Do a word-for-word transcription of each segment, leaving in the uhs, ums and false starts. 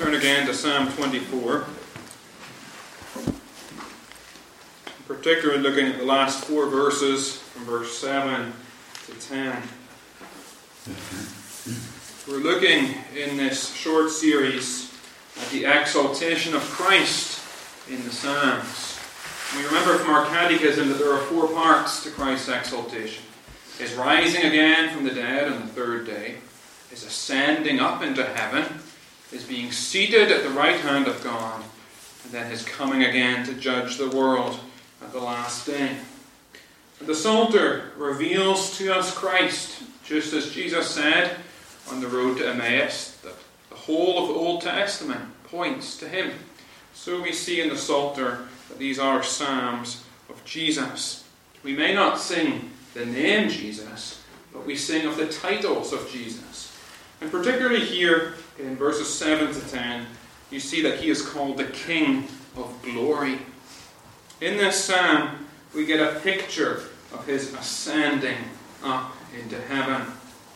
turn again to Psalm twenty-four. Particularly looking at the last four verses from verse seven to ten. We're looking in this short series at the exaltation of Christ in the Psalms. We remember from our catechism that there are four parts to Christ's exaltation. His rising again from the dead on the third day, his ascending up into heaven, his being seated at the right hand of God, and then his coming again to judge the world at the last day. And the Psalter reveals to us Christ, just as Jesus said on the road to Emmaus, that the whole of the Old Testament points to him. So we see in the Psalter that these are psalms of Jesus. We may not sing the name Jesus, but we sing of the titles of Jesus. And particularly here in verses seven to ten, you see that he is called the King of Glory. In this psalm, we get a picture of his ascending up into heaven.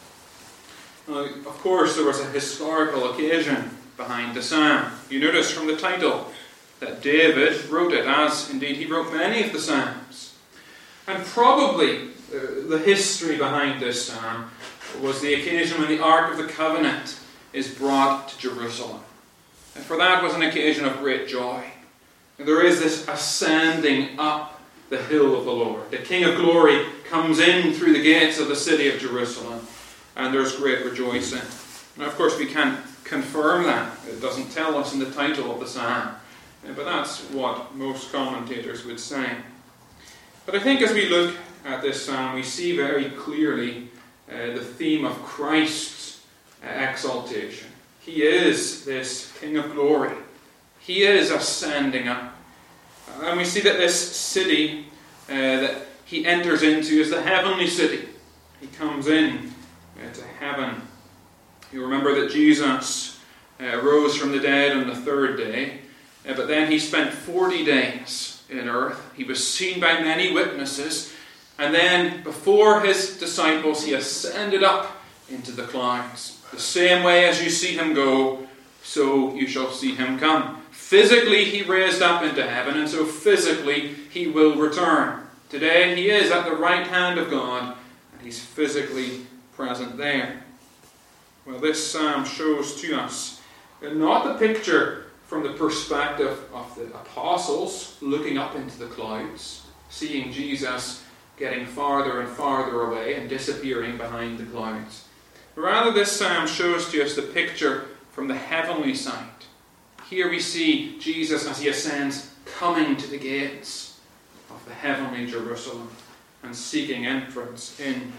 Now, of course, there was a historical occasion behind the psalm. You notice from the title that David wrote it, as indeed he wrote many of the psalms. And probably uh, the history behind this psalm was the occasion when the Ark of the Covenant is brought to Jerusalem. And for that was an occasion of great joy. And there is this ascending up the hill of the Lord. The King of Glory comes in through the gates of the city of Jerusalem, and there's great rejoicing. Now, of course, we can't confirm that. It doesn't tell us in the title of the psalm. But that's what most commentators would say. But I think as we look at this psalm, we see very clearly uh, the theme of Christ's uh, exaltation. He is this King of Glory. He is ascending up. And we see that this city uh, that he enters into is the heavenly city. He comes in uh, to heaven. You remember that Jesus uh, rose from the dead on the third day. Uh, but then he spent forty days in earth. He was seen by many witnesses. And then before his disciples, he ascended up into the clouds. The same way as you see him go, so you shall see him come. Physically, he raised up into heaven, and so physically he will return. Today, he is at the right hand of God, and he's physically present there. Well, this psalm shows to us not the picture from the perspective of the apostles looking up into the clouds, seeing Jesus getting farther and farther away and disappearing behind the clouds. Rather, this psalm shows to us the picture from the heavenly side. Here we see Jesus as he ascends coming to the gates of the heavenly Jerusalem and seeking entrance in.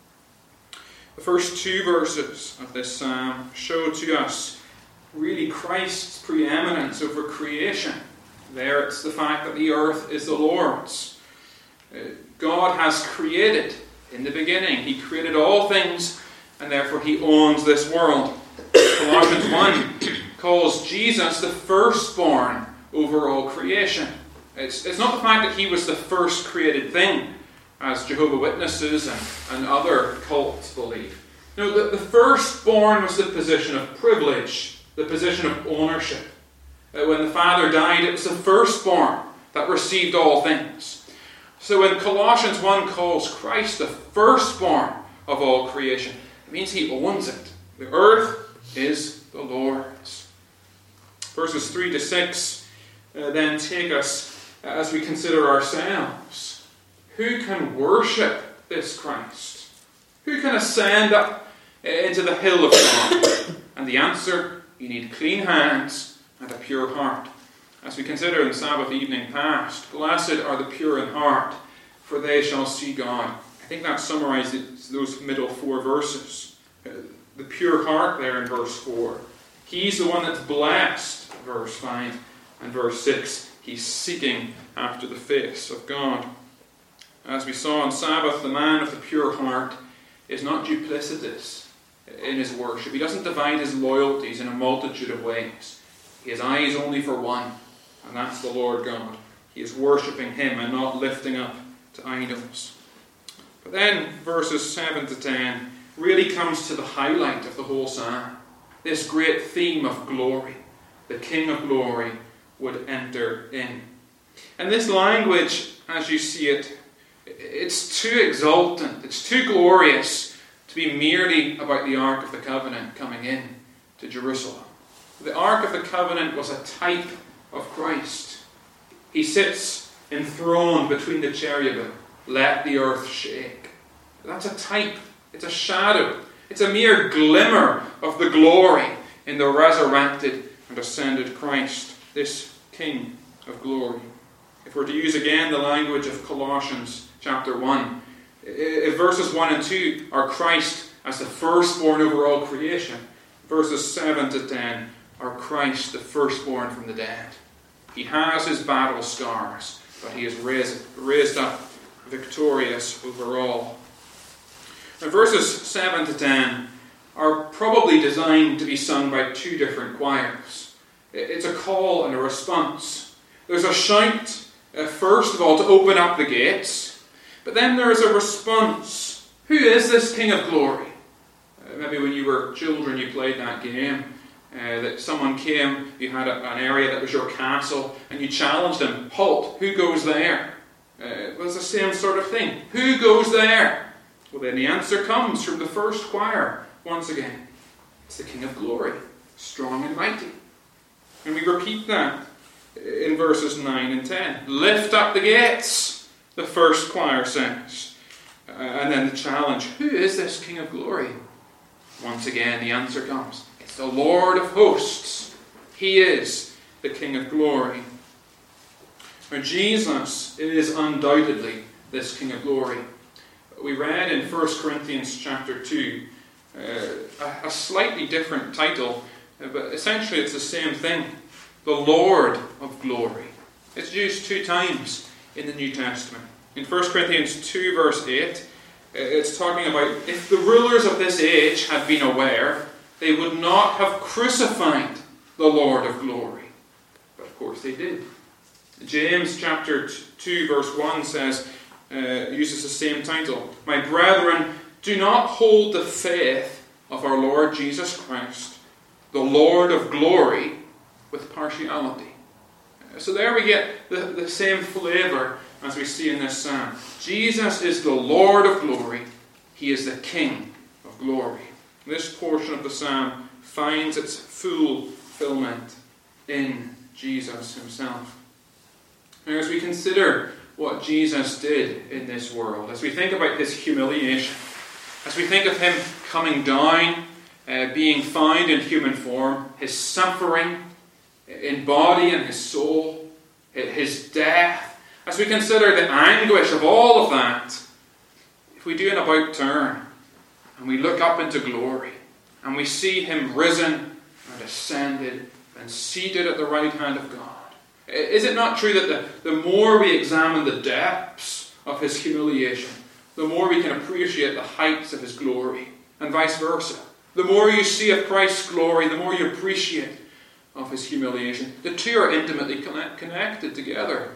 The first two verses of this psalm show to us really Christ's preeminence over creation. There it's the fact that the earth is the Lord's. God has created in the beginning. He created all things, and therefore he owns this world. Colossians one calls Jesus the firstborn over all creation. It's, it's not the fact that he was the first created thing, as Jehovah's Witnesses and, and other cults believe. No, the, the firstborn was the position of privilege, the position of ownership. Uh, when the father died, it was the firstborn that received all things. So when Colossians one calls Christ the firstborn of all creation, it means he owns it. The earth is the Lord's. Verses three to six uh, then take us uh, as we consider ourselves. Who can worship this Christ? Who can ascend up uh, into the hill of God? And the answer, you need clean hands and a pure heart. As we consider in Sabbath evening past, blessed are the pure in heart, for they shall see God. I think that summarizes those middle four verses. Uh, the pure heart there in verse four. He's the one that's blessed, verse five. And verse six, he's seeking after the face of God. As we saw on Sabbath, the man of the pure heart is not duplicitous in his worship. He doesn't divide his loyalties in a multitude of ways. He has eyes only for one, and that's the Lord God. He is worshipping him and not lifting up to idols. But then verses seven to ten really comes to the highlight of the whole psalm. This great theme of glory. the King of glory, would enter in. And this language, as you see it, it's too exultant, it's too glorious to be merely about the Ark of the Covenant coming in to Jerusalem. The Ark of the Covenant was a type of Christ. He sits enthroned between the cherubim. Let the earth shake. That's a type. It's a shadow. It's a mere glimmer of the glory in the resurrected and ascended Christ, this King of glory. If we're to use again the language of Colossians chapter one, if verses one and two are Christ as the firstborn over all creation, verses seven to ten are Christ the firstborn from the dead. He has his battle scars, but he is raised, raised up victorious over all. Now, verses seven to ten are probably designed to be sung by two different choirs. It's a call and a response. There's a shout, uh, first of all, to open up the gates, but then there's a response. Who is this King of glory? Uh, maybe when you were children you played that game. Uh, that someone came, you had a, an area that was your castle, and you challenged them, halt, who goes there? Uh, it was the same sort of thing. Who goes there? Well, then the answer comes from the first choir, once again. It's the King of glory, strong and mighty. And we repeat that in verses nine and ten. Lift up the gates, the first choir says. Uh, and then the challenge, who is this King of glory? Once again, the answer comes. The Lord of hosts. He is the King of glory. Now, Jesus is undoubtedly this King of glory. We read in First Corinthians chapter two uh, a, a slightly different title, uh, but essentially it's the same thing. The Lord of glory. It's used two times in the New Testament. In First Corinthians two verse eight, uh, it's talking about if the rulers of this age had been aware, they would not have crucified the Lord of glory. But of course they did. James chapter two verse one says, uh, uses the same title. My brethren, do not hold the faith of our Lord Jesus Christ, the Lord of glory, with partiality. Uh, so there we get the, the same flavour as we see in this psalm. Jesus is the Lord of glory. He is the King of glory. This portion of the psalm finds its full fulfillment in Jesus himself. Now, as we consider what Jesus did in this world, as we think about his humiliation, as we think of him coming down, uh, being found in human form, his suffering in body and his soul, his death, as we consider the anguish of all of that, if we do an about turn, and we look up into glory, and we see him risen and ascended and seated at the right hand of God. Is it not true that the, the more we examine the depths of his humiliation, the more we can appreciate the heights of his glory, and vice versa? The more you see of Christ's glory, the more you appreciate of his humiliation. The two are intimately connect, connected together.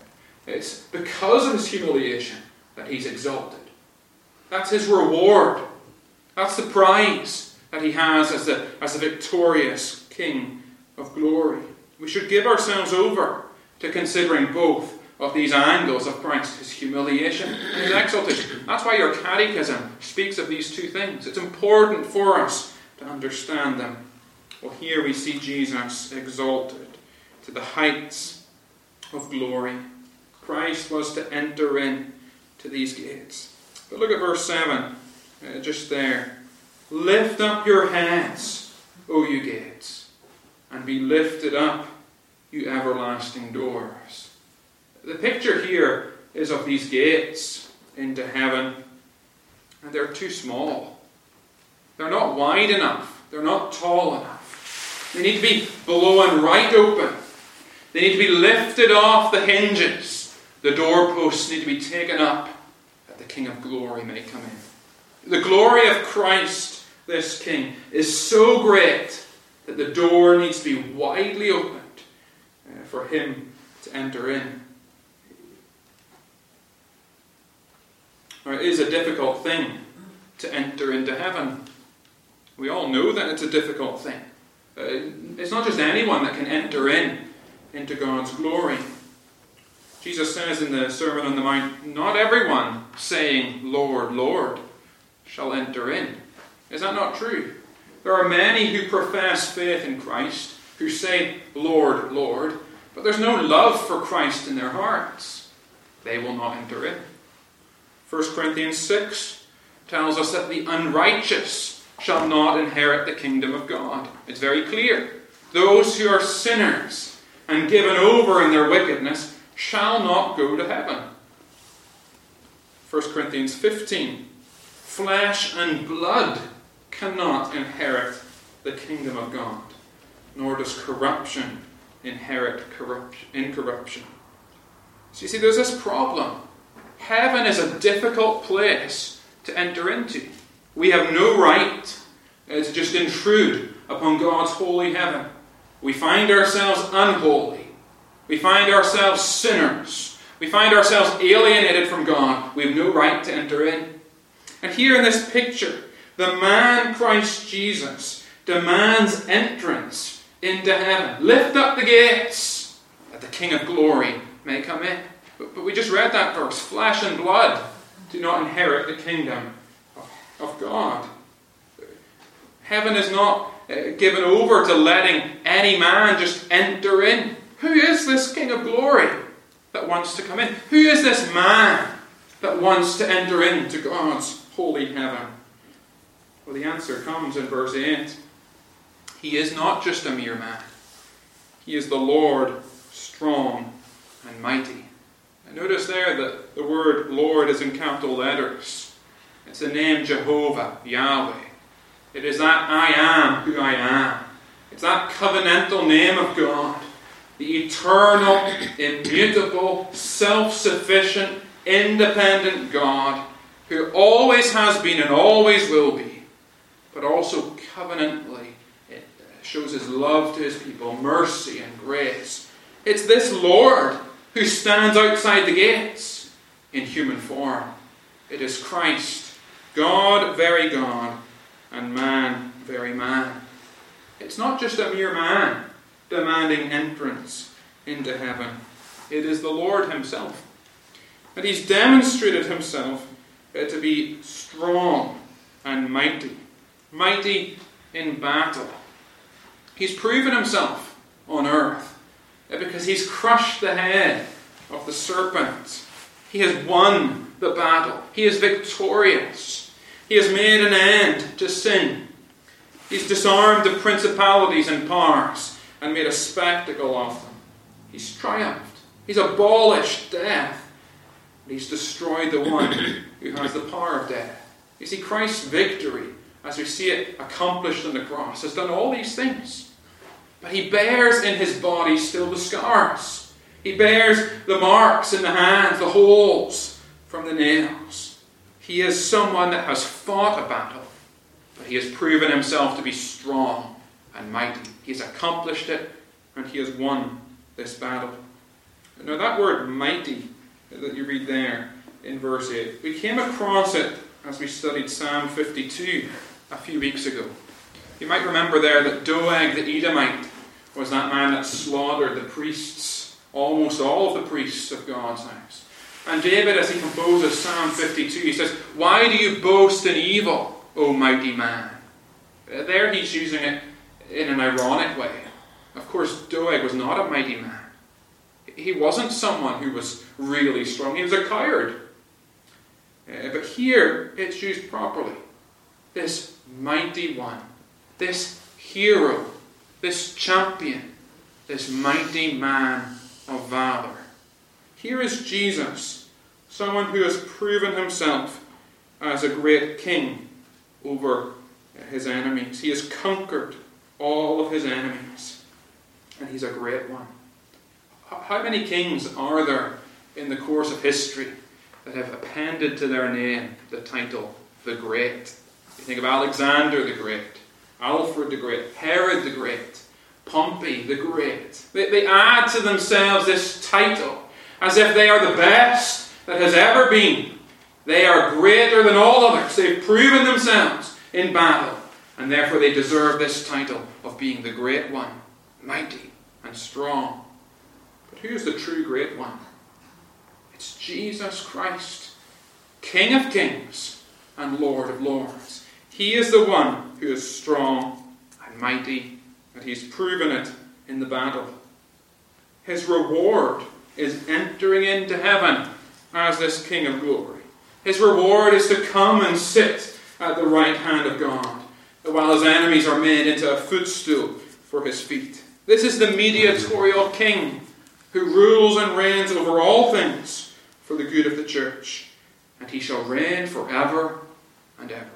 It's because of his humiliation that he's exalted. That's his reward. That's the prize that he has as the, as the victorious King of glory. We should give ourselves over to considering both of these angles of Christ, his humiliation and his exaltation. That's why your catechism speaks of these two things. It's important for us to understand them. Well, here we see Jesus exalted to the heights of glory. Christ was to enter in to these gates. But look at verse seven, uh, just there. Lift up your heads, O you gates, and be lifted up, you everlasting doors. The picture here is of these gates into heaven, and they're too small. They're not wide enough. They're not tall enough. They need to be blown right open. They need to be lifted off the hinges. The doorposts need to be taken up that the King of glory may come in. The glory of Christ, this King, is so great that the door needs to be widely opened uh, for him to enter in. Now, it is a difficult thing to enter into heaven. We all know that it's a difficult thing. Uh, It's not just anyone that can enter in into God's glory. Jesus says in the Sermon on the Mount, not everyone saying, Lord, Lord, shall enter in. Is that not true? There are many who profess faith in Christ, who say, Lord, Lord, but there's no love for Christ in their hearts. They will not enter in. First Corinthians six tells us that the unrighteous shall not inherit the kingdom of God. It's very clear. Those who are sinners and given over in their wickedness shall not go to heaven. First Corinthians fifteen. Flesh and blood cannot inherit the kingdom of God, nor does corruption inherit corruption, incorruption. So you see, there's this problem. Heaven is a difficult place to enter into. We have no right to just intrude upon God's holy heaven. We find ourselves unholy. We find ourselves sinners. We find ourselves alienated from God. We have no right to enter in. And here in this picture, the man Christ Jesus demands entrance into heaven. Lift up the gates, that the King of glory may come in. But, but we just read that verse. Flesh and blood do not inherit the kingdom of, of God. Heaven is not uh, given over to letting any man just enter in. Who is this King of glory that wants to come in? Who is this man that wants to enter into God's holy heaven? Well, the answer comes in verse eight. He is not just a mere man. He is the Lord, strong and mighty. And notice there that the word Lord is in capital letters. It's the name Jehovah, Yahweh. It is that I am who I am. It's that covenantal name of God. The eternal, immutable, self-sufficient, independent God who always has been and always will be, but also covenantally it shows his love to his people, mercy and grace. It's this Lord who stands outside the gates in human form. It is Christ, God, very God, and man, very man. It's not just a mere man demanding entrance into heaven. It is the Lord himself. And he's demonstrated himself uh, to be strong and mighty. Mighty in battle. He's proven himself on earth uh, because he's crushed the head of the serpent. He has won the battle. He is victorious. He has made an end to sin. He's disarmed the principalities and powers and made a spectacle of them. He's triumphed. He's abolished death. And he's destroyed the one who has the power of death. You see, Christ's victory, as we see it accomplished on the cross, has done all these things. But he bears in his body still the scars. He bears the marks in the hands, the holes from the nails. He is someone that has fought a battle, but he has proven himself to be strong and mighty. He has accomplished it, and he has won this battle. Now that word mighty that you read there in verse eight, we came across it as we studied Psalm fifty-two a few weeks ago. You might remember there that Doeg the Edomite was that man that slaughtered the priests, almost all of the priests of God's house. And David, as he composes Psalm fifty-two, he says, "Why do you boast in evil, O mighty man?" There he's using it in an ironic way. Of course, Doeg was not a mighty man. He wasn't someone who was really strong. He was a coward. Uh, but here, it's used properly. This mighty one, this hero, this champion, this mighty man of valor. Here is Jesus, someone who has proven himself as a great king over his enemies. He has conquered all of his enemies, and he's a great one. How many kings are there in the course of history that have appended to their name the title the Great? You think of Alexander the Great, Alfred the Great, Herod the Great, Pompey the Great. They, they add to themselves this title as if they are the best that has ever been. They are greater than all others. They've proven themselves in battle, and therefore they deserve this title of being the Great One. mighty, and strong. But who is the true great one? It's Jesus Christ, King of kings and Lord of lords. He is the one who is strong and mighty, and he's proven it in the battle. His reward is entering into heaven as this King of glory. His reward is to come and sit at the right hand of God, while his enemies are made into a footstool for his feet. This is the mediatorial King who rules and reigns over all things for the good of the church, and he shall reign forever and ever.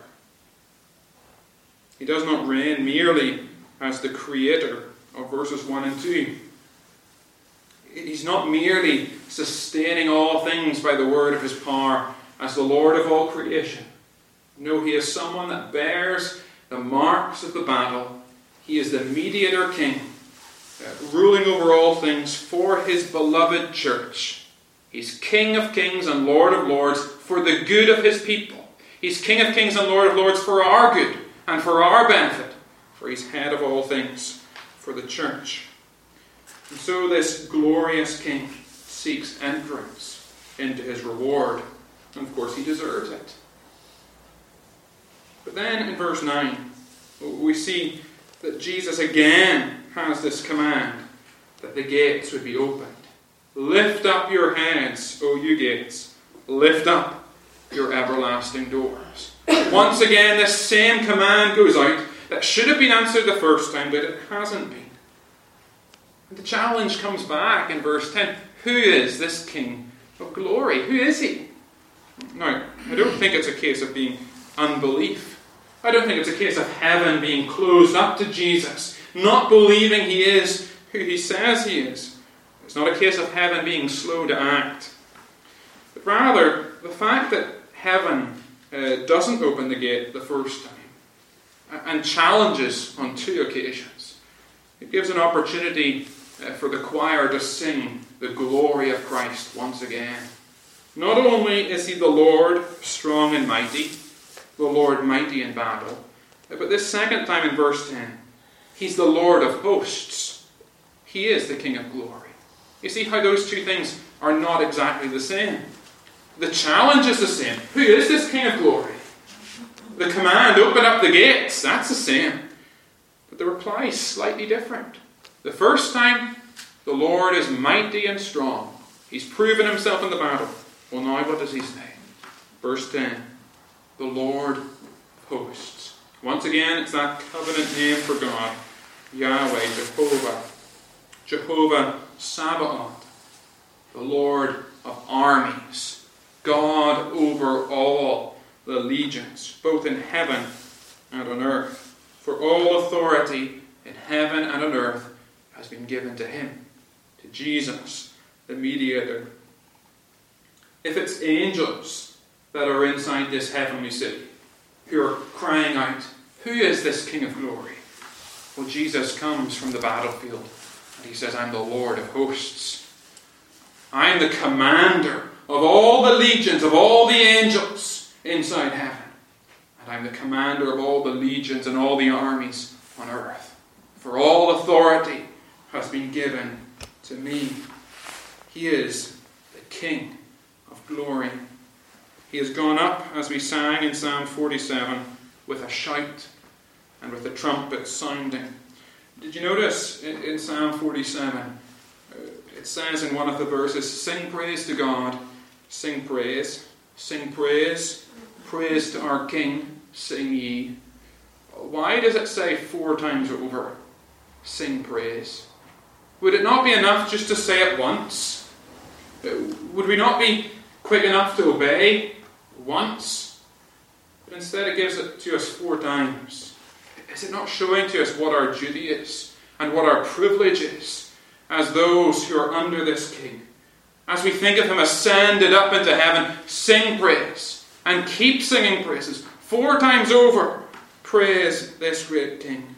He does not reign merely as the creator of verses one and two. He's not merely sustaining all things by the word of his power as the Lord of all creation. No, he is someone that bears the marks of the battle. He is the mediator king, uh, ruling over all things for his beloved church. He's King of kings and Lord of lords for the good of his people. He's King of kings and Lord of lords for our good and for our benefit, for he's head of all things for the church. And so this glorious King seeks entrance into his reward. And of course he deserves it. But then in verse nine, we see that Jesus again has this command that the gates would be opened. Lift up your heads, O you gates. Lift up your everlasting doors. Once again, this same command goes out that should have been answered the first time, but it hasn't been. And the challenge comes back in verse ten. Who is this King of glory? Who is he? Now, I don't think it's a case of being unbelief. I don't think it's a case of heaven being closed up to Jesus, not believing he is who he says he is. It's not a case of heaven being slow to act. But rather, the fact that heaven uh, doesn't open the gate the first time and challenges on two occasions. It gives an opportunity uh, for the choir to sing the glory of Christ once again. Not only is he the Lord strong and mighty, the Lord mighty in battle, but this second time in verse ten, he's the Lord of hosts. He is the King of glory. You see how those two things are not exactly the same. The challenge is the same. Who is this King of glory? The command, open up the gates, that's the same. But the reply is slightly different. The first time, the Lord is mighty and strong. He's proven himself in the battle. Well, now what does he say? Verse ten, the Lord of hosts. Once again, it's that covenant name for God. Yahweh, Jehovah. Jehovah Sabaoth. The Lord of armies. God over all the legions, both in heaven and on earth. For all authority in heaven and on earth has been given to him, to Jesus, the mediator. If it's angels that are inside this heavenly city who are crying out, who is this King of glory? Well, Jesus comes from the battlefield and he says, I'm the Lord of hosts. I'm the commander of all the legions, of all the angels inside heaven. And I'm the commander of all the legions and all the armies on earth. For all authority has been given to me. He is the King of glory. He has gone up, as we sang in Psalm forty-seven, with a shout and with a trumpet sounding. Did you notice in, in Psalm forty-seven, uh, it says in one of the verses, sing praise to God, sing praise, sing praise, praise to our King, sing ye. Why does it say four times over, sing praise? Would it not be enough just to say it once? Would we not be quick enough to obey once? But instead it gives it to us four times. Is it not showing to us what our duty is and what our privilege is as those who are under this King? As we think of him ascended up into heaven, sing praise and keep singing praises. Four times over, praise this great King.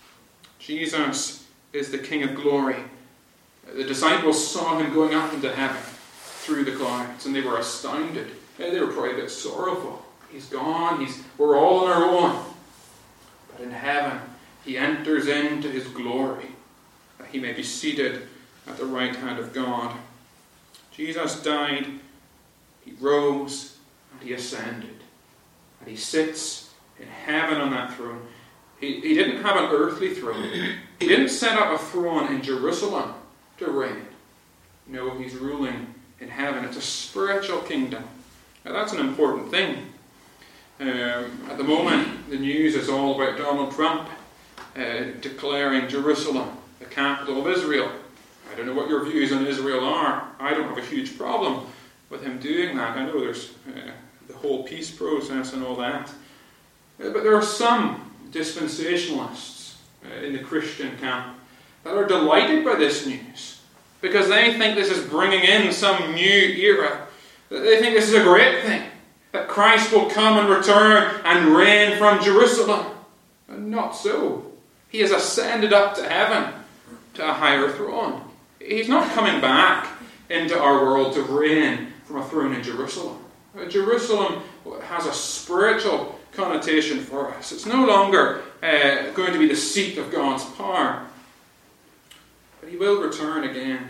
Jesus is the King of glory. The disciples saw him going up into heaven through the clouds, and they were astounded. They were probably a bit sorrowful. He's gone. He's, we're all on our own. But in heaven, he enters into his glory that he may be seated at the right hand of God. Jesus died, he rose, and he ascended. And he sits in heaven on that throne. He, he didn't have an earthly throne. He didn't set up a throne in Jerusalem to reign. No, he's ruling in heaven. It's a spiritual kingdom. Now that's an important thing. Um, at the moment, the news is all about Donald Trump uh, declaring Jerusalem the capital of Israel. I don't know what your views on Israel are. I don't have a huge problem with him doing that. I know there's uh, the whole peace process and all that. Uh, but there are some dispensationalists uh, in the Christian camp that are delighted by this news because they think this is bringing in some new era. They think this is a great thing, that Christ will come and return and reign from Jerusalem. And not so. He has ascended up to heaven, to a higher throne. He's not coming back into our world to reign from a throne in Jerusalem. Jerusalem has a spiritual connotation for us. It's no longer uh, going to be the seat of God's power. But he will return again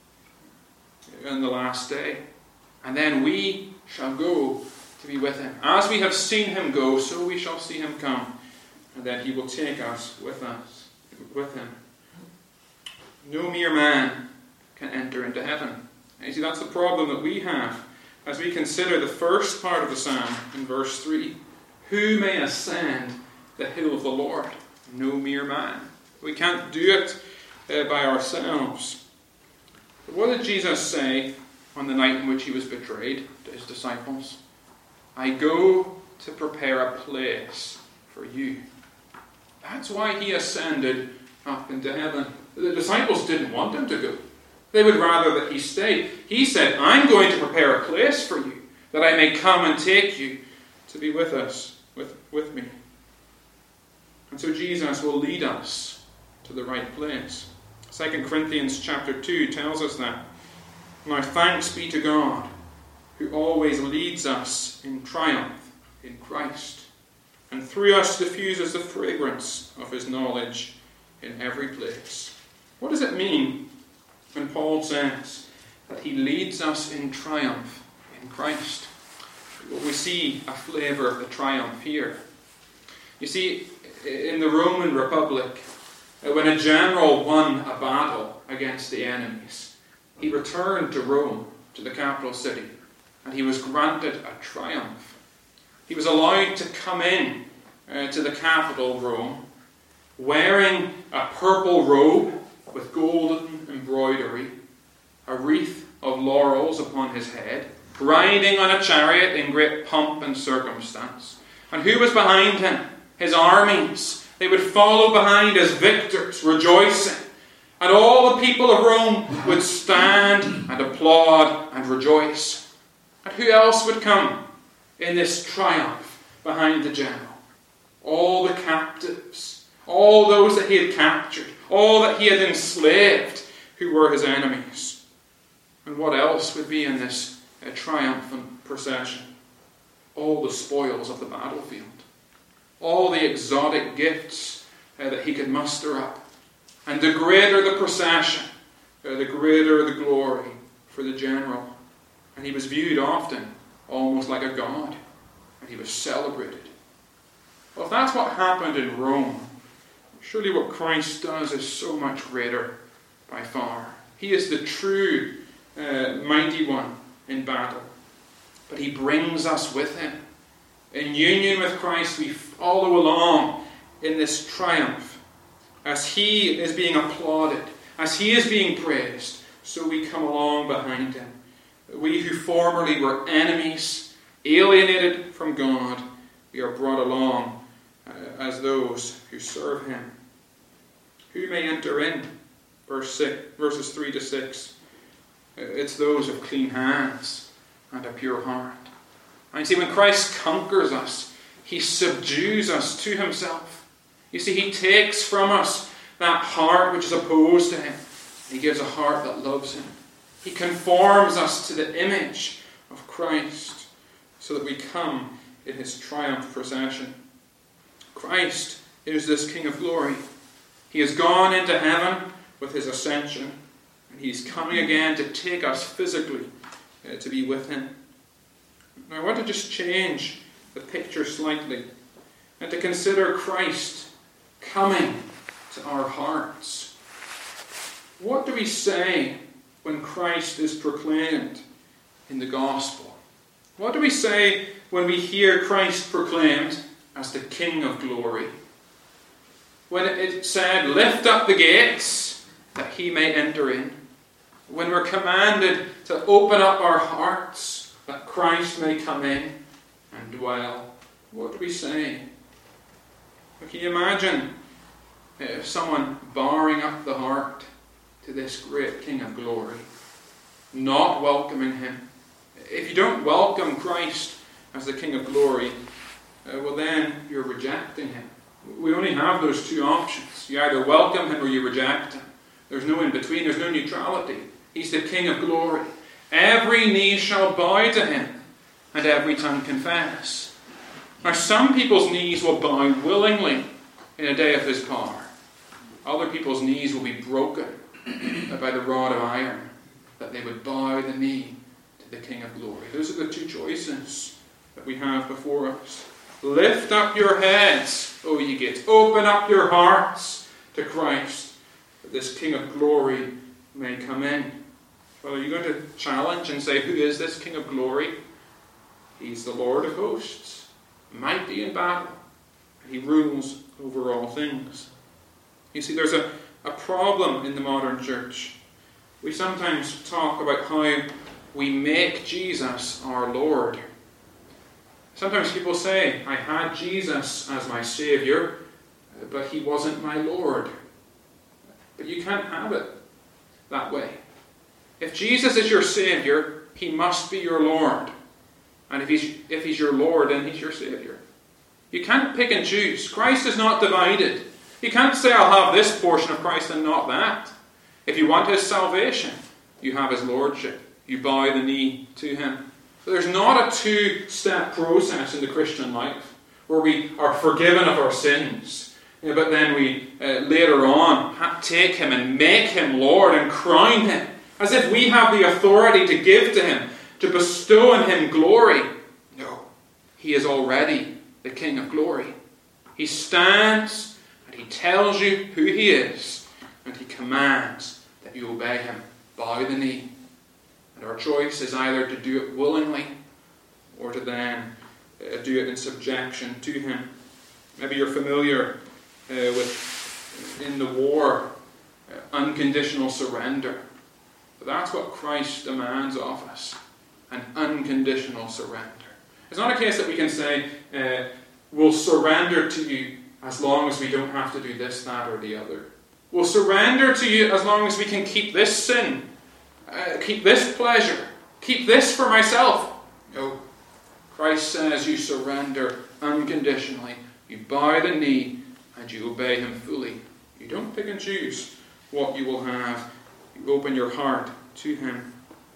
in the last day. And then we shall go to be with him. As we have seen him go, so we shall see him come. And then he will take us with us, with him. No mere man can enter into heaven. And you see, that's the problem that we have as we consider the first part of the psalm in verse three. Who may ascend the hill of the Lord? No mere man. We can't do it uh, by ourselves. But what did Jesus say on the night in which he was betrayed to his disciples? I go to prepare a place for you. That's why he ascended up into heaven. The disciples didn't want him to go. They would rather that he stayed. He said, I'm going to prepare a place for you, that I may come and take you to be with us, with, with me. And so Jesus will lead us to the right place. Second Corinthians chapter two tells us that. Now thanks be to God, who always leads us in triumph in Christ, and through us diffuses the fragrance of his knowledge in every place. What does it mean when Paul says that he leads us in triumph in Christ? Well, we see a flavour of the triumph here. You see, in the Roman Republic, when a general won a battle against the enemies, he returned to Rome, to the capital city, and he was granted a triumph. He was allowed to come in uh, to the capital, Rome, wearing a purple robe with golden embroidery, a wreath of laurels upon his head, riding on a chariot in great pomp and circumstance. And who was behind him? His armies. They would follow behind as victors, rejoicing. And all the people of Rome would stand and applaud and rejoice. And who else would come in this triumph behind the general? All the captives, all those that he had captured, all that he had enslaved, who were his enemies. And what else would be in this uh, triumphant procession? All the spoils of the battlefield, all the exotic gifts uh, that he could muster up. And the greater the procession, uh, the greater the glory for the general. And he was viewed often almost like a god, and he was celebrated. Well, if that's what happened in Rome, surely what Christ does is so much greater by far. He is the true uh, mighty one in battle. But he brings us with him. In union with Christ, we follow along in this triumph. As he is being applauded, as he is being praised, so we come along behind him. We who formerly were enemies, alienated from God, we are brought along uh, as those who serve him. Who may enter in? Verse six, verses three to six. It's those of clean hands and a pure heart. And you see, when Christ conquers us, he subdues us to himself. You see, he takes from us that heart which is opposed to him. He gives a heart that loves him. He conforms us to the image of Christ so that we come in his triumph procession. Christ is this King of glory. He has gone into heaven with his ascension, and he's coming again to take us physically uh, to be with him. Now I want to just change the picture slightly and to consider Christ coming to our hearts. What do we say when Christ is proclaimed in the gospel? What do we say when we hear Christ proclaimed as the King of glory? When it said, lift up the gates that he may enter in. When we're commanded to open up our hearts that Christ may come in and dwell. What do we say? Can you imagine uh, someone barring up the heart to this great King of glory, not welcoming him? If you don't welcome Christ as the King of glory, uh, well then you're rejecting him. We only have those two options. You either welcome him or you reject him. There's no in between. There's no neutrality. He's the King of glory. Every knee shall bow to him, and every tongue confess. Now some people's knees will bow willingly in a day of his power. Other people's knees will be broken by the rod of iron, that they would bow the knee to the King of glory. Those are the two choices that we have before us. Lift up your heads, O ye gates. Open up your hearts to Christ, that this King of glory may come in. Well, are you going to challenge and say, who is this King of glory? He's the Lord of hosts, mighty in battle, and he rules over all things. You see, there's a, a problem in the modern church. We sometimes talk about how we make Jesus our Lord. Sometimes people say, I had Jesus as my Saviour, but he wasn't my Lord. But you can't have it that way. If Jesus is your Saviour, he must be your Lord. And if he's, if he's your Lord, then he's your Saviour. You can't pick and choose. Christ is not divided. You can't say, I'll have this portion of Christ and not that. If you want his salvation, you have his lordship. You bow the knee to him. There's not a two-step process in the Christian life where we are forgiven of our sins, but then we uh, later on take him and make him Lord and crown him, as if we have the authority to give to him, to bestow on him glory. No, he is already the King of glory. He stands and he tells you who he is, and he commands that you obey him. Bow the knee. And our choice is either to do it willingly or to then uh, do it in subjection to him. Maybe you're familiar uh, with, in the war, uh, unconditional surrender. But that's what Christ demands of us, an unconditional surrender. It's not a case that we can say, uh, we'll surrender to you as long as we don't have to do this, that, or the other. We'll surrender to you as long as we can keep this sin, uh, keep this pleasure, keep this for myself. No. Christ says you surrender unconditionally. You bow the knee and you obey him fully. You don't pick and choose what you will have. You open your heart to him.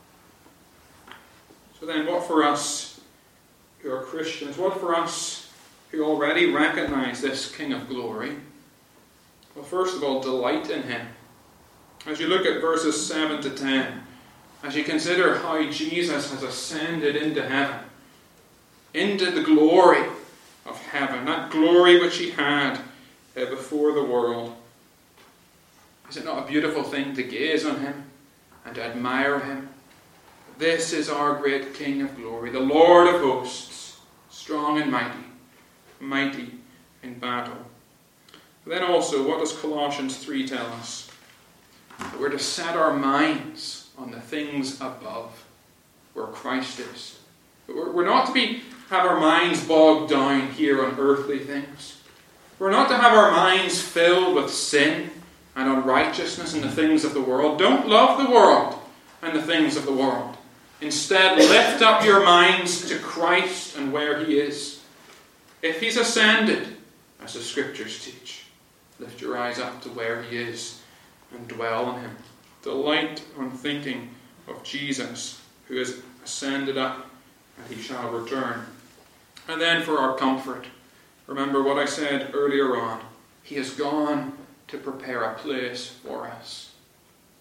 So then, what for us who are Christians? What for us who already recognize this King of glory? Well, first of all, delight in him. As you look at verses seven to ten, as you consider how Jesus has ascended into heaven, into the glory of heaven, that glory which he had uh, before the world, is it not a beautiful thing to gaze on him and to admire him? This is our great King of glory, the Lord of hosts, strong and mighty, mighty in battle. Then also, what does Colossians three tell us? That we're to set our minds on the things above, where Christ is. We're not to be have our minds bogged down here on earthly things. We're not to have our minds filled with sin and unrighteousness and the things of the world. Don't love the world and the things of the world. Instead, lift up your minds to Christ and where he is. If he's ascended, as the scriptures teach, lift your eyes up to where he is and dwell on him. Delight on thinking of Jesus, who has ascended up, and he shall return. And then for our comfort, remember what I said earlier on. He has gone to prepare a place for us.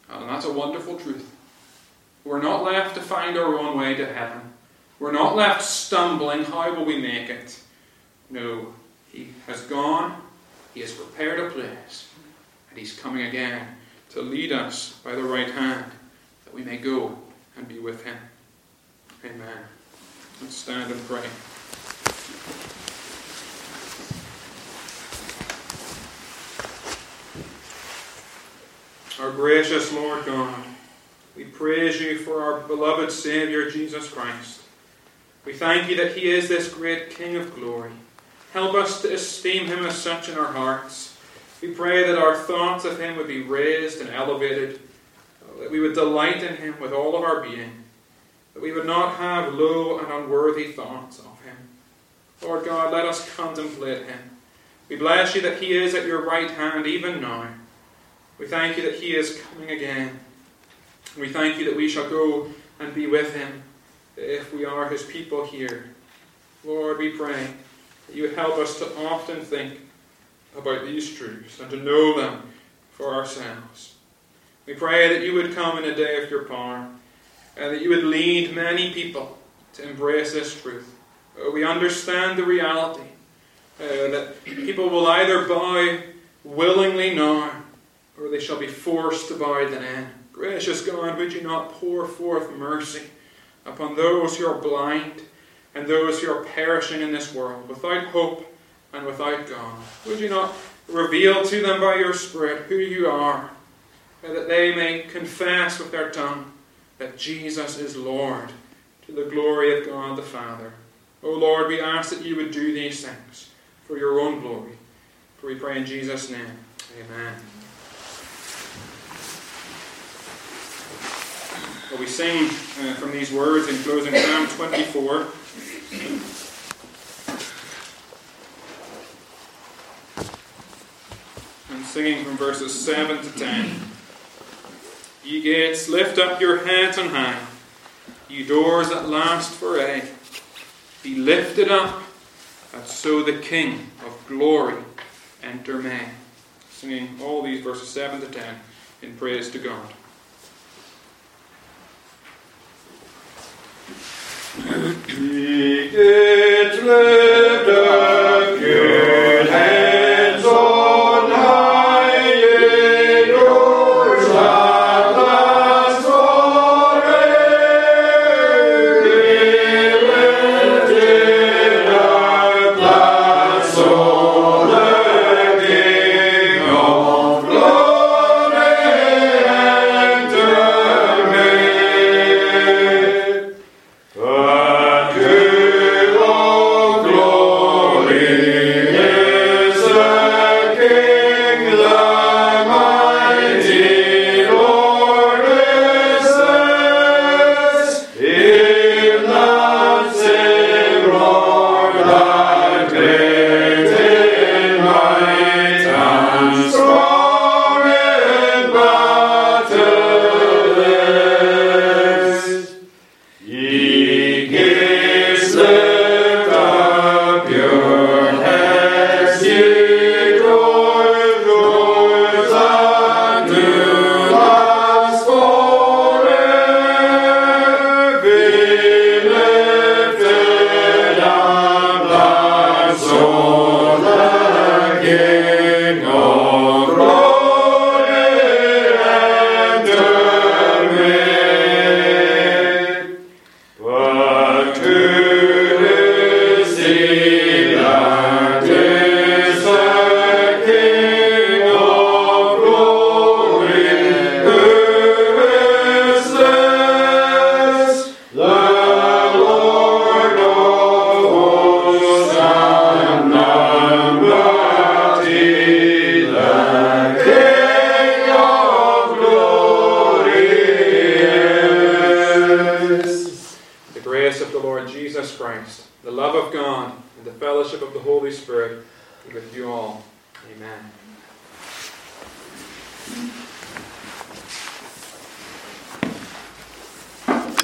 And that's a wonderful truth. We're not left to find our own way to heaven. We're not left stumbling, how will we make it? No, he has gone, he has prepared a place, and he's coming again to lead us by the right hand, that we may go and be with him. Amen. Let's stand and pray. Our gracious Lord God, we praise you for our beloved Saviour Jesus Christ. We thank you that he is this great King of glory. Help us to esteem him as such in our hearts. We pray that our thoughts of him would be raised and elevated, that we would delight in him with all of our being, that we would not have low and unworthy thoughts of him. Lord God, let us contemplate him. We bless you that he is at your right hand even now. We thank you that he is coming again. We thank you that we shall go and be with him if we are his people here. Lord, we pray that you would help us to often think about these truths and to know them for ourselves. We pray that you would come in a day of your power and that you would lead many people to embrace this truth. Uh, we understand the reality uh, that people will either bow willingly now or they shall be forced to bow then. Gracious God, would you not pour forth mercy upon those who are blind and those who are perishing in this world without hope and without God? Would you not reveal to them by your Spirit who you are, that they may confess with their tongue that Jesus is Lord, to the glory of God the Father. O Lord, we ask that you would do these things for your own glory. For we pray in Jesus' name. Amen. Well, we sing uh, from these words in closing Psalm twenty-four. And singing from verses seven to ten. Ye gates, lift up your heads on high. Ye doors that last for aye. Be lifted up, that so the King of glory enter may. Singing all these verses seven to ten in praise to God. Ye gates, lift up your heads on high, ye doors that last forever. Be lifted up, that so the King of glory enter may. But King of glory is the King, the mighty Lord is this. In that same Lord, that great in might and strong in battle is. Ye gates, lift up your heads, ye doors, doors that do last forever. Be lifted up, that so the King of glory enter may. But who is he that is the King of glory? Who is this? The Lord of hosts, and none but he, the King of glory is. The grace of the Lord Jesus Christ, the love of God, and the fellowship of the Holy Spirit be with you all. Amen.